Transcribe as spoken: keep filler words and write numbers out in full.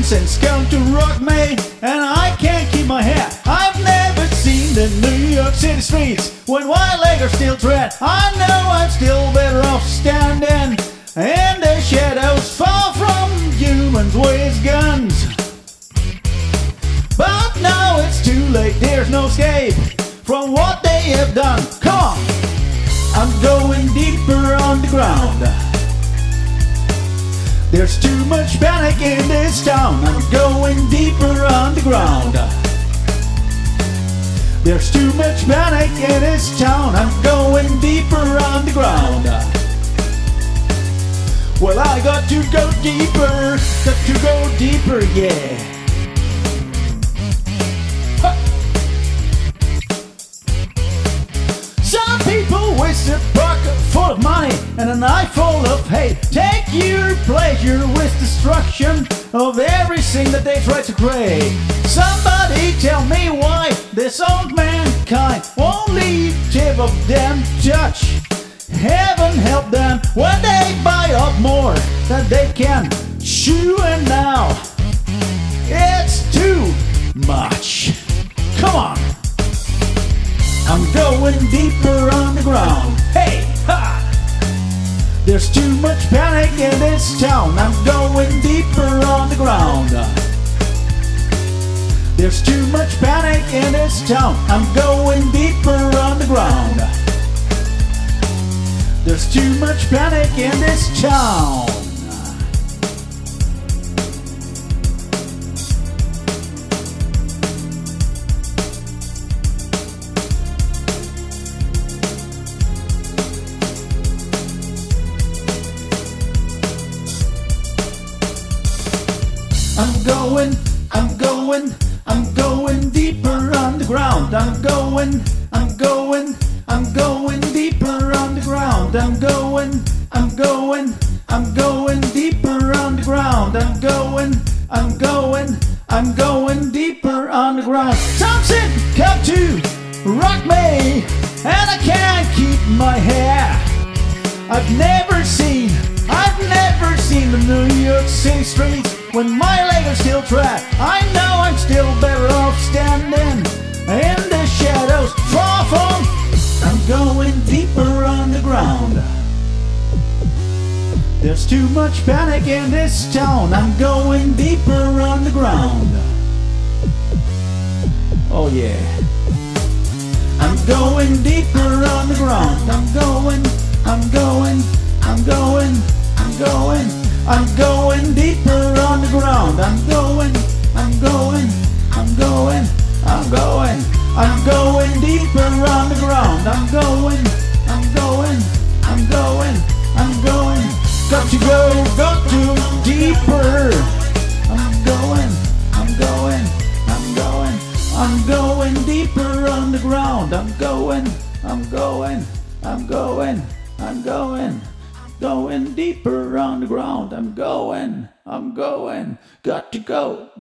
Thompson's come to rock me, and I can't keep my head. I've never seen the New York City streets when white leggers still tread. I know I'm still better off standing in the shadows, far from humans with guns. But now it's too late, there's no escape from what they have done. Come on! I'm going deeper underground. There's too much panic in this town. I'm going deeper underground. There's too much panic in this town. I'm going deeper underground. Well, I got to go deeper, got to go deeper, yeah. Some people waste a pocket full of money and an eye full of hate. Take your pleasure with destruction of everything that they try to create. Somebody tell me why this old mankind won't leave tip of them touch. Heaven help them when they buy up more than they can chew, and now it's too much. Come on! I'm going deeper underground. Hey, ha! There's too much panic in this town. I'm going deeper underground. There's too much panic in this town. I'm going deeper underground. There's too much panic in this town. I'm going, I'm going, I'm going deeper underground. I'm going, I'm going, I'm going deeper underground. I'm going, I'm going, I'm going deeper underground. I'm going, I'm going, I'm going deeper underground. Thompson, come to rock me, and I can't keep my hair. I've never seen, I've never seen the New York City streets when my legs are still trapped. I know I'm still better off standing in the shadows, far from. I'm going deeper underground. There's too much panic in this town. I'm going deeper underground. Oh yeah. I'm going deeper underground. I'm going, I'm going, I'm going, I'm going, I'm going deeper underground. I'm going, I'm going, I'm going, I'm going, I'm going deeper underground. I'm going, I'm going, I'm going, I'm going. Got to go, got to deeper. I'm going, I'm going, I'm going, I'm going deeper underground. I'm going, I'm going, I'm going, I'm going, going deeper underground. I'm going, I'm going, got to go.